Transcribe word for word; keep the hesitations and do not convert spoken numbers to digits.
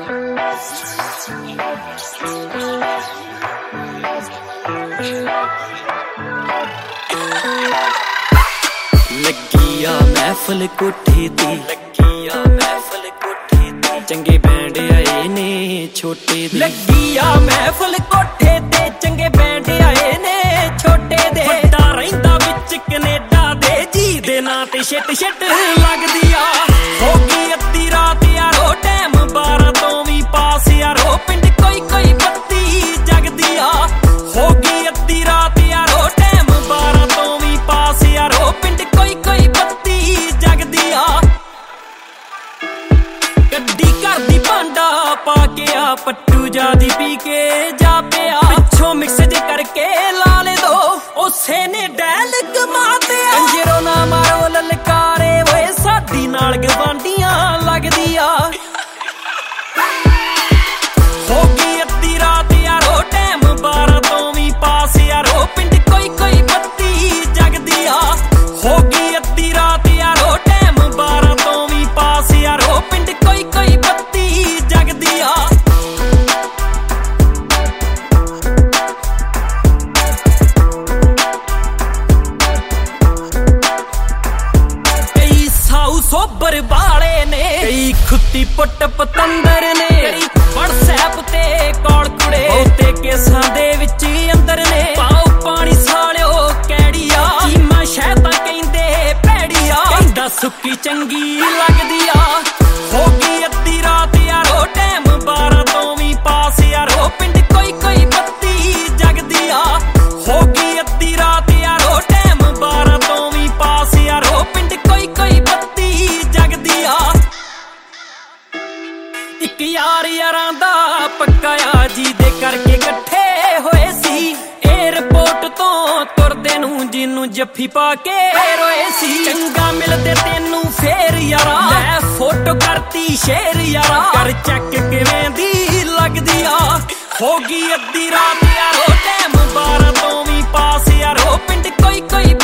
ਲੱਗੀ ਆ ਮਹਿਫਲ ਕੋਠੇ ਤੇ, ਲੱਗੀ ਆ ਮਹਿਫਲ ਕੋਠੇ ਤੇ, ਚੰਗੇ ਬੈਂਡ ਆਏ ਨੇ ਛੋਟੇ ਦੇ। ਲੱਗੀ ਆ ਮਹਿਫਲ ਕੋਠੇ ਤੇ, ਚੰਗੇ ਬੈਂਡ ਆਏ ਨੇ ਛੋਟੇ ਦੇ। ਵੱਡਾ ਰਹਿੰਦਾ ਵਿੱਚ ਕੈਨੇਡਾ ਦੇ, ਜੀ ਦੇ ਨਾਂ ਤੇ ਛਿੱਟ ਛਿੱਟ ਲੱਗਦੀ ਆ। ਹੋ ਗਈ ਅੱਧੀ ਰਾਤ ਯਾਰੋ, ਟਾਈਮ ਬਾਰਾਂ ਤੋਂ ਵੀ ਪਾਸ ਯਾਰੋ, ਪਿੰਡ ਕੋਈ ਕੋਈ ਬੱਤੀ ਜਗਦੀ ਆ। ਹੋ ਗਈ ਅੱਧੀ ਰਾਤ ਯਾਰੋ, ਟਾਈਮ ਬਾਰਾਂ ਤੋਂ ਵੀ ਪਾਸ ਯਾਰੋ, ਪਿੰਡ ਕੋਈ ਕੋਈ ਬੱਤੀ ਜਗਦੀ ਆ। ਗੱਡੀ ਘਰ ਦੀ ਭਾਂਡਾ ਪਾ ਕੇ ਆ, ਪੱਟੂ ਜਾਦੀ ਪੀ ਕੇ ਜਾ ਪਿਆ। ਪਿੱਛੋਂ ਮਿਕਸ ਜੇ ਕਰਕੇ ਲਾ ਲੈ ਦੋ, ਉਸੇ ਨੇ ਡੈਲ ਕਮਾ ਤੇ ਆ। ਕੰਜਰੋ ਨਾ ਮਾਰੋ ਲਲਕਾਰੇ ਓਏ, ਸਾਡੀ ਨਾਲ ਗਵਾਂਢੀਆਂ ਲੱਗਦੀ ਆ। ਹੋ ਗਈ ਅੱਧੀ ਰਾਤ ਯਾਰੋ, ਟਾਈਮ ਬਾਰਾਂ ਤੋਂ ਵੀ ਪਾਸ ਯਾਰੋ, ਪਿੰਡ ਕੋਈ ਕੋਈ ਬੱਤੀ ਜਗਦੀ ਆ। ਹੋ ਗਈ ਅੱਧੀ ਰਾਤ ਯਾਰੋ, ਟਾਈਮ ਬਾਰਾਂ ਤੋਂ ਵੀ ਪਾਸ ਯਾਰੋ, ਪਿੰਡ ਕੋਈ ਕੋਈ ਬੱਤੀ ਜਗਦੀ ਆ। ਕਈ ਸਾਊ ਸੋਬਰ ਵਾਲੇ ਨੇ, ਕਈ ਖੁੱਤੀ ਪੁੱਟ ਪਤੰਦਰ ਨੇ, ਕਈ ਵਟਸਐਪ ਤੇ ਕਾਲ ਕੁੜੇ, ਬਹੁਤੇ ਕੇਸਾਂ ਦੇ ਵਿੱਚ ਅੰਦਰ ਨੇ। ਪਾਓ ਪਾਣੀ ਸਾਲਿਓ ਕੈੜੀਆ, ਚੀਮਾ ਸ਼ਹਿਤਾਂ ਕਹਿੰਦੇ ਭੈੜੀਆ, ਕਹਿੰਦਾ ਸੁੱਕੀ ਚੰਗੀ ਲੱਗਦੀ ਆ। ਹੋ ਗਈ ਅੱਧੀ ਰਾਤ ਯਾਰੋ, ਟਾਈਮ ਬਾਰਾਂ ਤੋਂ ਵੀ ਪਾਸ ਯਾਰੋ, ਪਿੰਡ ਕੋਈ ਕੋਈ ਬੱਤੀ ਜਗਦੀ ਆ। ਹੋ ਗਈ ਅੱਧੀ ਰਾਤ ਯਾਰੋ, ਟਾਈਮ ਬਾਰਾਂ ਤੋਂ ਵੀ ਪਾਸ ਯਾਰੋ, ਪਿੰਡ ਕੋਈ ਕੋਈ ਬੱਤੀ ਜਗਦੀ ਆ। ਇੱਕ ਯਾਰ ਯਾਰਾਂ ਦਾ ਪੱਕਾ ਆ, ਜੀ ਦੇ ਕਰਕੇ ਇਕੱਠੇ ਹੋਏ ਸੀ। ਏਅਰਪੋਰਟ ਤੋਂ ਤੁਰਦੇ ਨੂੰ ਜਿਹਨੂੰ ਜੱਫੀ ਪਾ ਕੇ ਰੋਏ ਸੀ। ਚੰਗਾ ਮਿਲਦੇ ਤੈਨੂੰ ਫੇਰ ਯਾਰਾ, ਲੈ ਫੋਟੋ ਕਰਤੀ ਸ਼ੇਰ ਯਾਰਾ, ਕਰ ਚੈੱਕ ਕਿਵੇਂ ਦੀ ਲੱਗਦੀ ਆ। ਹੋ ਗਈ ਅੱਧੀ ਰਾਤ ਯਾਰੋ, ਟਾਈਮ ਬਾਰਾਂ ਤੋਂ ਵੀ ਪਾਸ ਯਾਰੋ, ਪਿੰਡ ਕੋਈ ਕੋਈ